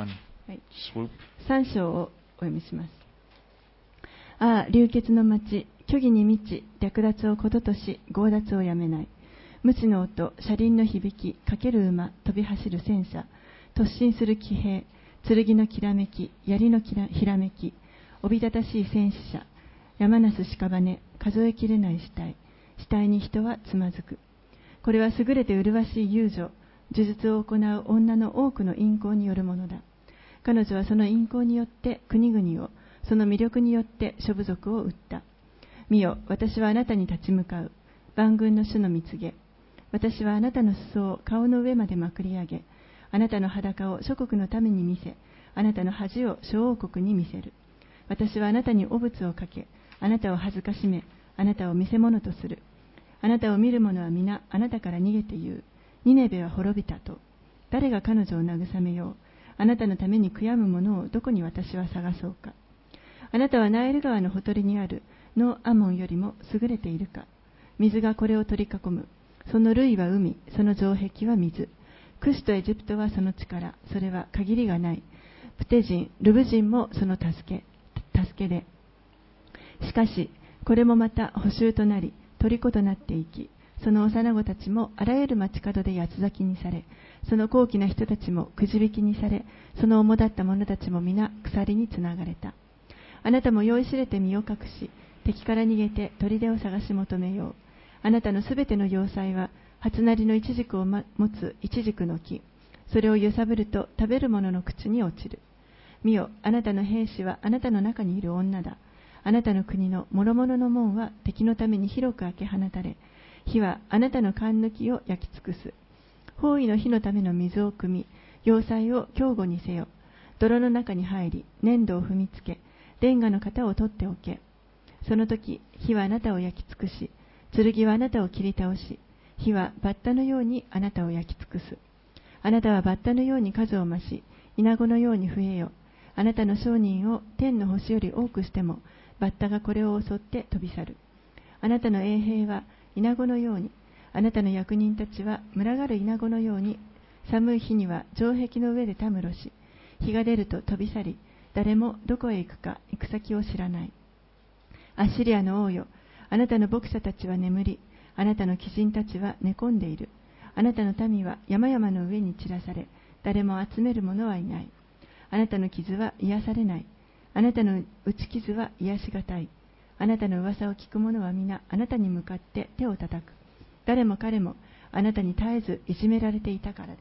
B: はい、
A: swoop.
B: 3章をお読みします。ああ、流血の町、虚偽に満ち、略奪をこととし、強奪をやめない。無知の音、車輪の響き、かける馬、飛び走る戦車、突進する騎兵、剣のきらめき、槍のひらめき、おびただしい戦死者、山なす屍、数えきれない死体、死体に人はつまずく。これは優れて麗しい遊女、呪術を行う女の多くの淫行によるものだ。彼女はその淫行によって国々を、その魅力によって諸部族を売った。見よ、私はあなたに立ち向かう。万軍の主の蜜げ。私はあなたの裾を顔の上までまくり上げ、あなたの裸を諸国のために見せ、あなたの恥を諸王国に見せる。私はあなたに汚物をかけ、あなたを恥ずかしめ、あなたを見せ物とする。あなたを見る者は皆あなたから逃げて言う。ニネベは滅びたと。誰が彼女を慰めよう。あなたのために悔やむ者をどこに私は探そうか。あなたはナイル川のほとりにあるノアモンよりも優れているか。水がこれを取り囲む。その類は海、その城壁は水。クシとエジプトはその力、それは限りがない。プテ人、ルブ人もその助けで。しかし、これもまた捕囚となり、虜となっていき、その幼子たちもあらゆる街角で八つ裂きにされ、その高貴な人たちもくじ引きにされ、その主だった者たちも皆鎖につながれた。あなたも酔いしれて身を隠し、敵から逃げて砦を探し求めよう。あなたのすべての要塞は、初なりのイチジクを持つイチジクの木。それを揺さぶると食べる者の口に落ちる。見よ、あなたの兵士はあなたの中にいる女だ。あなたの国の諸々の門は敵のために広く開け放たれ、火はあなたの勘抜きを焼き尽くす。包囲の火のための水を汲み、要塞を強固にせよ。泥の中に入り、粘土を踏みつけ、レンガの型を取っておけ。その時、火はあなたを焼き尽くし、剣はあなたを切り倒し、火はバッタのようにあなたを焼き尽くす。あなたはバッタのように数を増し、イナゴのように増えよ。あなたの商人を天の星より多くしても、バッタがこれを襲って飛び去る。あなたの衛兵はイナゴのように、あなたの役人たちは群がるイナゴのように、寒い日には城壁の上でたむろし、日が出ると飛び去り、誰もどこへ行くか行く先を知らない。アッシリアの王よ、あなたの牧者たちは眠り、あなたの貴人たちは寝込んでいる。あなたの民は山々の上に散らされ、誰も集める者はいない。あなたの傷は癒されない。あなたの打ち傷は癒しがたい。あなたの噂を聞く者は皆あなたに向かって手を叩く。誰も彼もあなたに絶えずいじめられていたからだ。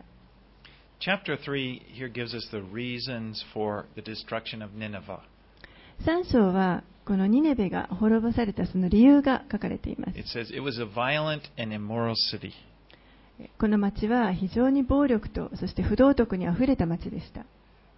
A: Chapter 3 here gives us the reasons for the destruction of Nineveh.
B: 3章はこのニネベが滅ぼされたその理由が書かれています。
A: It says it was a violent and immoral city.
B: この町は非常に暴力とそして不道徳にあふれた町でした。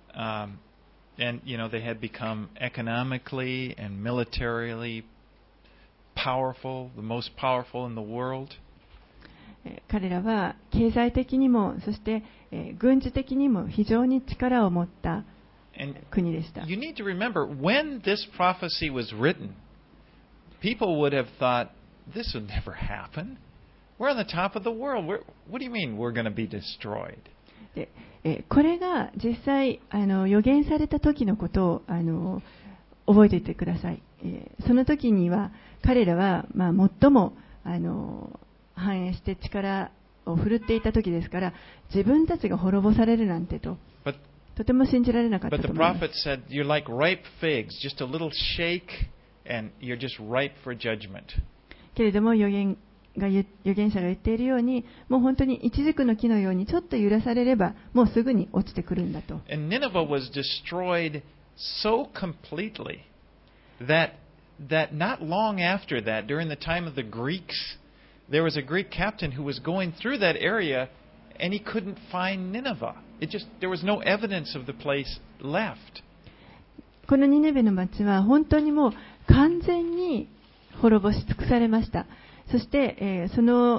A: And they had become economically and militarily powerful, the most powerful in the world.
B: 彼らは経済的にもそして軍事的にも非常に力を持った国でした。
A: You need to remember, when this prophecy was written, people would have thought, this would never happen. We're on the top of the world. What do you mean we're going to be destroyed?
B: でこれが実際予言された時のことを覚えていてください。その時には彼らは、最も繁栄して力を振るっていた時ですから、自分たちが滅ぼされるなんてとても信じられなかったと思います。
A: But the prophet said, you're like ripe figs, just a little shake and you're just ripe for judgment.
B: けれども預言者が言っているように、もう本当にイチジクの木のようにちょっと揺らされればもうすぐに落ちてくるんだと。
A: And Nineveh was destroyed so completely that not long after that, during the time of the Greeks, there was a Greek captain who was going through that area and he couldn't find Nineveh. There was no evidence of the place left.
B: このニネベの町は本当にもう完全に滅ぼし尽くされました。そして、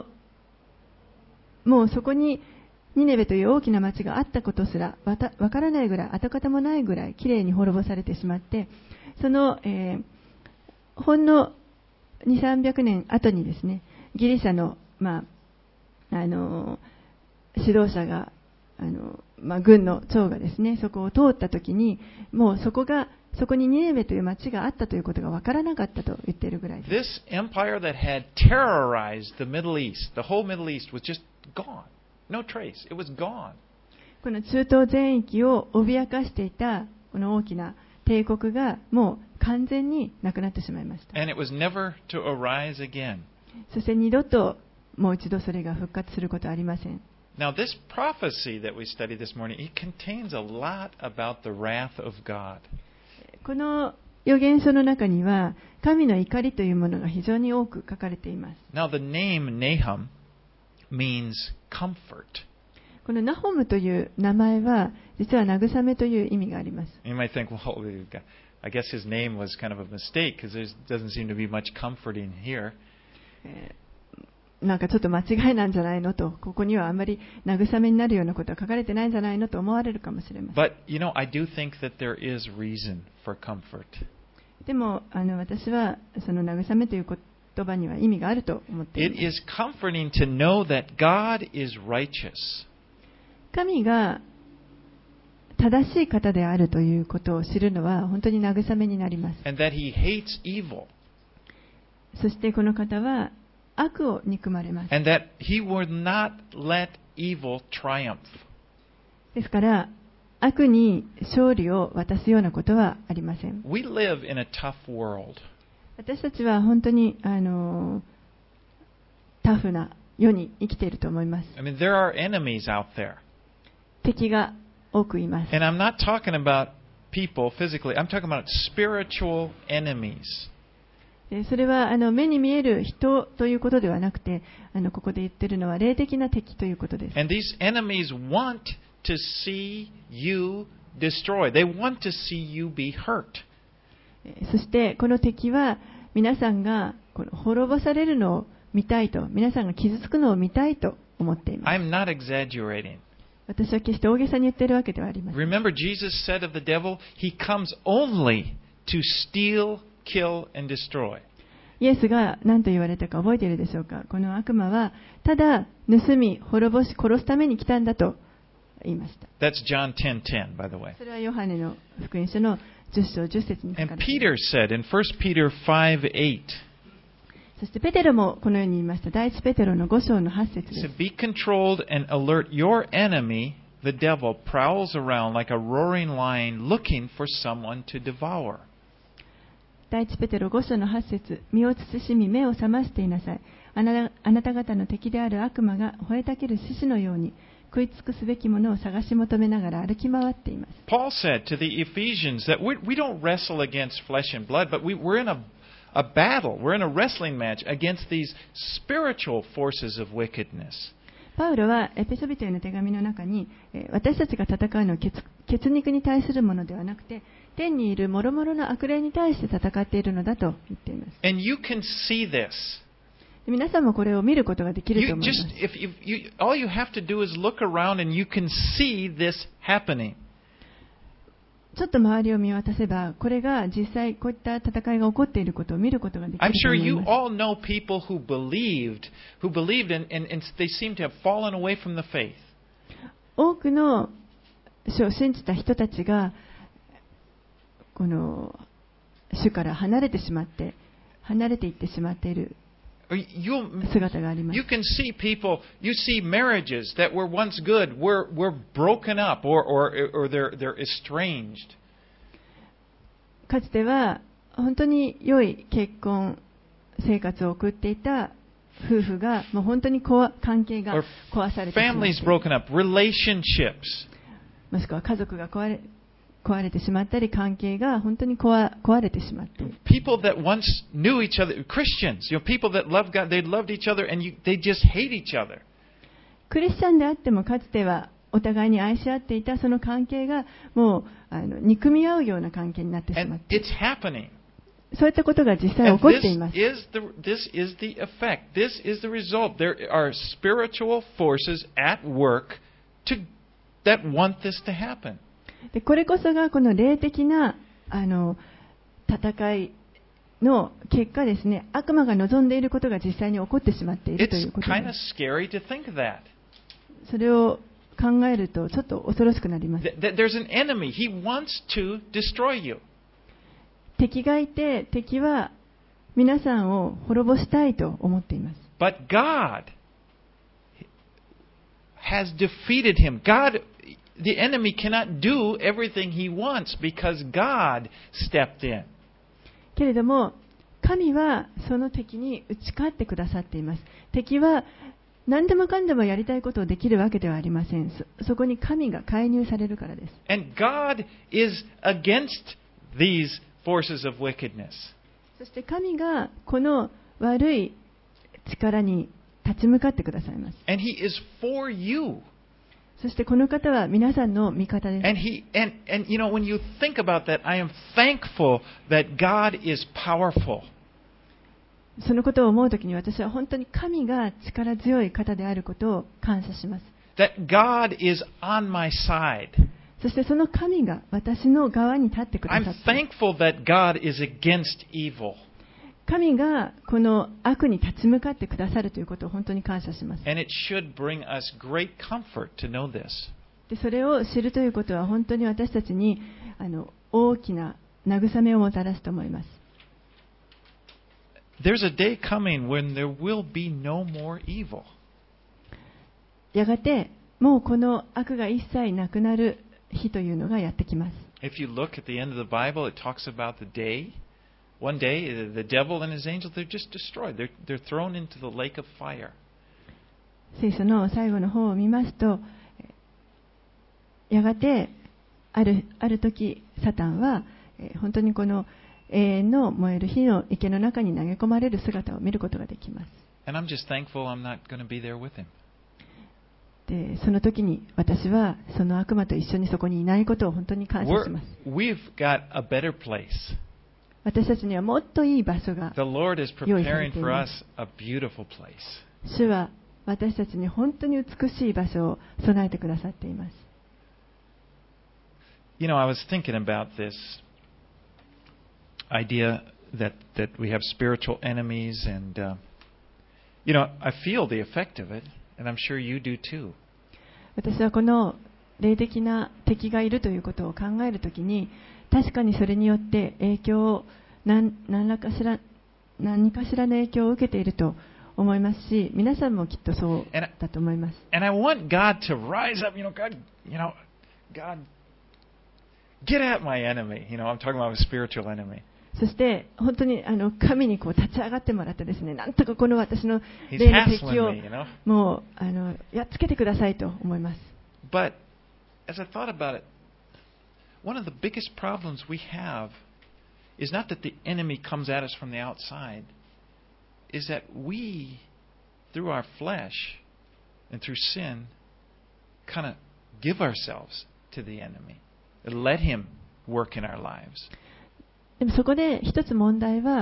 B: もうそこにニネベという大きな町があったことすらわからないぐらい、跡形もないぐらいきれいに滅ぼされてしまって、その、ほんの2、300年後にですね、ギリシャの、指導者が軍の長がですね、そこを通った時に、もうそこにニネベという町があったということがわからなかったと言っているぐらいです。
A: This empire that had terrorized the Middle East, the whole Middle East was just gone. No trace. It was gone.
B: この中東全域を脅かしていたこの大きな帝国がもう完全になくなってしまいました。
A: And it was never to arise again.
B: そして二度ともう一度それが復活することはありません。
A: Now, this prophecy that we studied this morning, it contains a lot about the wrath of God.
B: この預言書の中には神の怒りというものが非常に多く書かれています。
A: Now, the name Nahum means comfort.
B: このナホムという名前は実は慰めという意味があります。
A: You might think, well, I guess his name was kind of a mistake because there doesn't seem to be much comforting here.
B: なんかちょっと間違いなんじゃないのと、ここにはあまり慰めになるようなことは書かれてないんじゃないのと思われるかもしれません。
A: But, I do think that there is reason for comfort.
B: でも私はその慰めという言葉には意味があると思っています。
A: It is comforting to know that God is righteous.
B: 神が正しい方であるということを知るのは本当に慰めになります。
A: And that He hates evil.
B: そしてこの方は悪を憎まれます。
A: And that He will not let evil triumph.
B: ですから悪に勝利を渡すようなことはありません。
A: We live in a tough world.
B: 私たちは本当にタフな世に生きていると思います。
A: I mean, there are enemies out there.
B: 敵が多くいます。
A: And I'm not talking about people physically. I'm talking about spiritual enemies.
B: それは目に見える人ということではなくて、ここで言っているのは霊的な敵ということです。
A: And these enemies want to see you destroyed. They want to see you be hurt.
B: そしてこの敵は皆さんが滅ぼされるのを見たいと、皆さんが傷つくのを見たいと思っています。
A: I'm not exaggerating.
B: 私は決して大げさに言っているわけではありません。
A: Remember, Jesus said of the devil, he comes only to steal, kill, and destroy.
B: イエスが何と言われたか覚えているでしょうか。この悪魔はただ盗み、滅ぼし、殺すために来たんだと言いました。
A: That's John 10:10, by the way.
B: それはヨハネの福音書の10章10節に書か
A: And
B: れています。
A: Peter said in 1 Peter 5:8,
B: そしてペテロもこのように言いました。第一ペテロの5章の8節
A: he
B: です。
A: said, Be controlled and alert. Your enemy, the devil, prowls around like a roaring lion looking for someone to devour.
B: 第一ペテロ5章の8節、身を慎み目を覚ましていなさい。あなた方の敵である悪魔が吠えたける獅子のように食い尽くすべきものを探し求めながら歩き回っています。
A: Paul said to the Ephesians that we don't wrestle against flesh and blood, but we're in a battle. We're in a wrestling match against these spiritual forces of wickedness.
B: パウロはエペソビトへの手紙の中に、私たちが戦うのは血肉に対するものではなくて、天にいる諸々の悪霊に対して戦っているのだと言っています。
A: And you can see this.
B: 皆さんもこれを見ることができると思います。
A: All you have to do is look around and you can see this happening.
B: ちょっと周りを見渡せば、これが実際こういった戦いが起こっていることを見ることができる
A: I'm
B: と
A: sure
B: 思い
A: you
B: ます。
A: all know people who believed and they seem to have fallen away from the faith.
B: 多くの主を信じた人たちがこの主から離れていってしまっている姿があります。
A: You can see people, you see marriages that were once good were broken up or they're estranged.
B: かつては本当に良い結婚生活を送っていた夫婦がもう本当に関係が壊されてしまっている。
A: Families broken up, relationships.
B: もしくは家族が壊れてしまったり、関係が本当に壊れてしまっている。
A: People that once knew each other, Christians, people that loved God, they loved each other and they just hate each other.
B: クリスチャンであってもかつてはお互いに愛し合っていたその関係がもう憎み合うような関係になってしま
A: And
B: っている。
A: it's happening.
B: そういったことが実際起こっています。
A: This is the effect. This is the result. There are spiritual forces at work that want this to happen.
B: でこれこそがこの霊的な戦いの結果ですね。悪魔が望んでいることが実際に起こってしまっているという
A: It's
B: ことで
A: kind of
B: す。
A: scary to think of that.
B: それを考えるとちょっと恐ろしくなります。
A: There's an enemy. He wants to destroy you.
B: 敵がいて、敵は皆さんを滅ぼしたいと思っています。
A: But God has defeated him. The enemy cannot do everything he wants because God stepped in.
B: けれども、神はその敵に打ち勝ってくださっています。敵は何でもかんでもやりたいことをできるわけではありません。そこに神が介入されるからです。
A: And God is against these forces of wickedness.
B: そして神がこの悪い力に立ち向かってくださいます。
A: And He is for you.
B: そしてこの方は皆さんの味方です。
A: And you know, when you think about that, I am thankful that God is powerful.
B: そのことを思うときに私は本当に神が力強い方であることを感謝します。
A: That God is on my side.
B: そしてその神が私の側に立ってくださ
A: I'm
B: っている。
A: thankful that God is against evil.
B: 神がこの悪に立ち向かってくださるということを本当に感謝します。
A: And it should bring us great comfort to know this.
B: でそれを知るということは本当に私たちに大きな慰めをもたらすと思います。
A: There's a day coming when there will be no more evil.
B: やがてもうこの悪が一切なくなる日というのがやってきます。
A: If you look at the end of the Bible, it talks about the day. One day, the devil and his angels, they're just destroyed. They're thrown into the lake of fire.
B: 聖書の最後の方を見ますと、やがてある時サタンは本当にこの永遠の燃える火の池の中に投げ込まれる姿を見ることができます。
A: And I'm just thankful I'm not going to be there with him.
B: でその時に私はその悪魔と一緒にそこにいないことを本当に感謝します。
A: We've got a better place.
B: 私たちにはもっといい場所が
A: The Lord is
B: 用意され
A: preparing
B: てい
A: for
B: ま
A: us
B: す。
A: a beautiful place.
B: 主は私たちに本当に美しい場所を備えてくださっています。
A: You know, I was thinking about this idea that we have spiritual enemies, and you know, I feel the effect of it, and I'm sure you do too.
B: 私はこの霊的な敵がいるということを考えるときに、確かにそれによって影響を何かしらの影響を受けていると思いますし、皆さんもきっとそうだと思います。
A: And I want God to rise up. God, get at my enemy. I'm talking about a spiritual enemy.
B: そして本当に神にこう立ち上がってもらってですね、なんとかこの私の
A: He's
B: 霊の敵
A: hassling
B: を
A: me, you know.
B: もうやっつけてくださいと思います。
A: But as I thought about it, one of the biggest problems we have is not that the enemy comes at us from the outside, is that we, through our flesh and through sin, kind of give ourselves to the enemy and let him work in our lives.
B: でもそこで一つ問題は、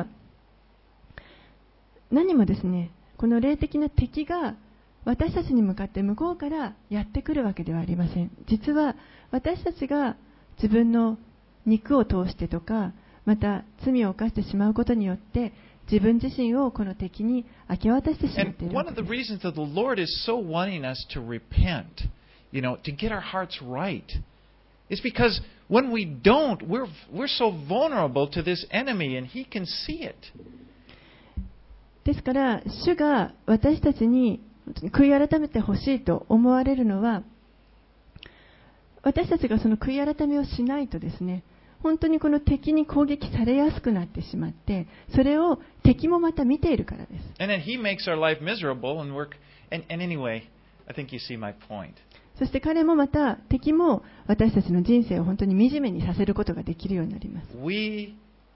B: 何もですね、この霊的な敵が私たちに向かって向こうからやってくるわけではありません。実は私たちが自分の肉を通してとか、また罪を犯してしまうことによって自分自身をこの敵に明け渡してしまってい
A: And
B: るわ
A: one
B: け
A: of the
B: です。
A: reasons that the Lord is so wanting us to repent, to get our hearts right, is because when we don't, we're so vulnerable to this enemy, and he can see it.
B: ですから主が私たちに悔い改めてほしいと思われるのは、私たちがその悔い改めをしないとですね、本当にこの敵に攻撃されやすくなってしまって、それを敵もまた見ているからです。
A: And then he makes our life miserable, and anyway, I think you see my point.
B: そして彼もまた敵も私たちの人生を本当に惨めにさせることができるようになります。
A: We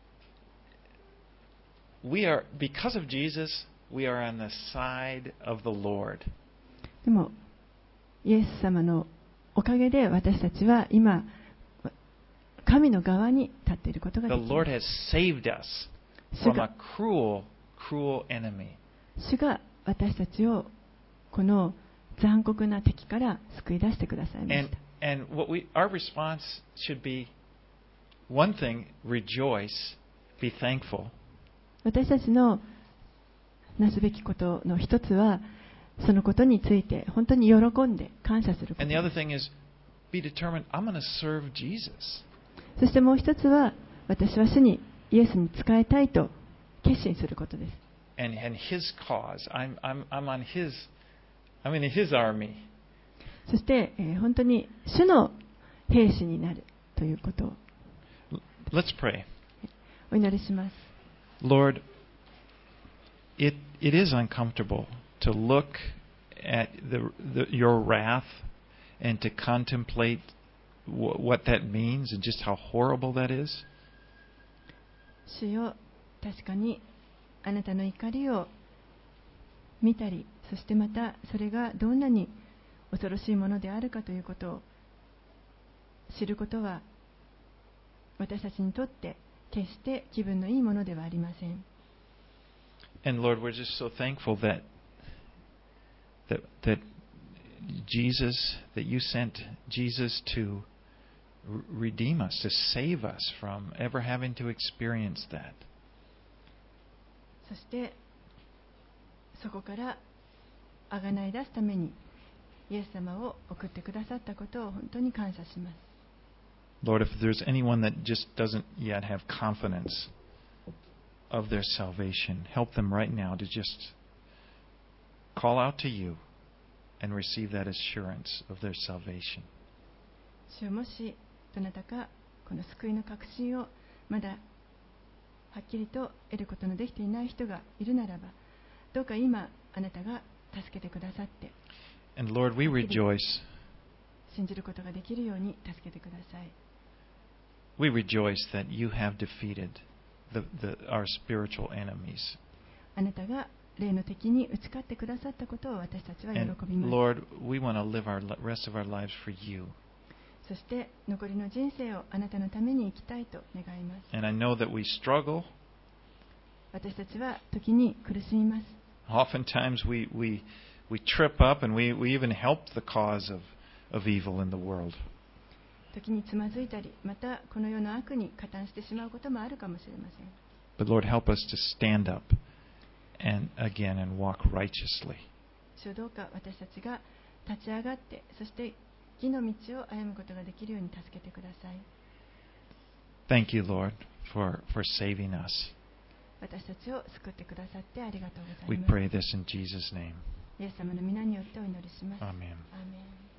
A: are, because of Jesus, we are on the side of the Lord.
B: でもイエス様のおかげで私たちは今神の側に立っていることが
A: The
B: できま
A: Lord
B: す。
A: has saved us
B: 主
A: from
B: が
A: a cruel, cruel enemy.
B: 主が私たちをこの残酷な敵から救い出してくださいました。
A: And our response should be one thing: rejoice, be thankful.
B: 私たちのなすべきことの一つは、 そのことについて本当に喜んで感謝すること
A: And the
B: で
A: other thing is, be determined, I'm going to serve Jesus.
B: す。そしてもう一つは、私は主にイエスに仕えたいと決心することです。
A: And His cause. I'm on I'm in His army.
B: そして、本当に主の兵士になるということを
A: Let's pray.
B: お祈りします。
A: Lord, it is uncomfortable to look at your wrath and to contemplate what that means and just how horrible that is.
B: 主よ、確かにあなたの怒りを見たり、そしてまたそれがどんなに恐ろしいものであるかということを知ることは私たちにとって決して気分のいいものではありません。
A: And Lord, we're just so thankful that you sent Jesus to redeem us, to save us from ever having to experience that.
B: そしてそこから贖い出すためにイエス様を送ってくださったことを本当に感謝します。
A: Lord, if there's anyone that just doesn't yet have confidence of their salvation, help them right now to just call out to you and receive that assurance of their salvation.
B: 主よ、もしどなたかこの救いの確信をまだはっきりと得ることのできていない人がいるならば、どうか今あなたが助けてくださって、
A: And Lord, we rejoice.
B: 信じることができるように助けてください。
A: We rejoice that you have defeated our spiritual enemies.
B: あなたが霊の敵に打ち勝ってくださったことを私たちは喜
A: And
B: びます。
A: Lord, we want to live our rest of our lives for you.
B: そして残りの人生をあなたのために生きたいと願います。
A: And I know that we struggle.
B: 私たちは時に苦しみます。
A: Oftentimes we trip up and we even help the cause of evil in the world.
B: 時につまずいたり、またこの世の悪に加担してしまうこともあるかもしれません。
A: But Lord, help us to stand up and walk righteously.
B: 主、どうか私たちが立ち上がって、そして義の道を歩むことができるように助けてください。
A: Thank you, Lord, for saving us.
B: 私たちを救ってくださってありがとうござ
A: We
B: います。
A: pray this in Jesus' name.
B: イエス様の皆によってお祈りします。
A: Amen.
B: アーメン。